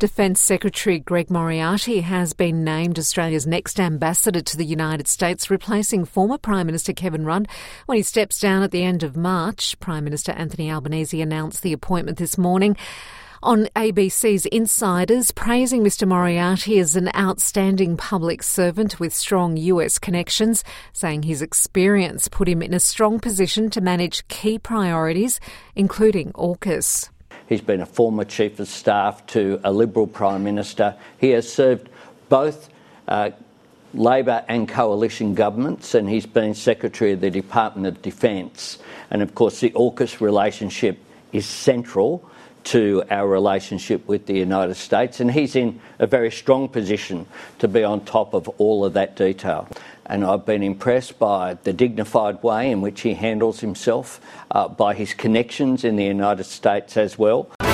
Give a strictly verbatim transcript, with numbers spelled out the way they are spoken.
Defence Secretary Greg Moriarty has been named Australia's next ambassador to the United States, replacing former Prime Minister Kevin Rudd when he steps down at the end of March. Prime Minister Anthony Albanese announced the appointment this morning on A B C's Insiders, praising Mr Moriarty as an outstanding public servant with strong U S connections, saying his experience put him in a strong position to manage key priorities, including AUKUS. He's been a former Chief of Staff to a Liberal Prime Minister. He has served both uh, Labor and coalition governments, and he's been Secretary of the Department of Defence. And of course the AUKUS relationship is central to our relationship with the United States, and he's in a very strong position to be on top of all of that detail. And I've been impressed by the dignified way in which he handles himself, uh, by his connections in the United States as well.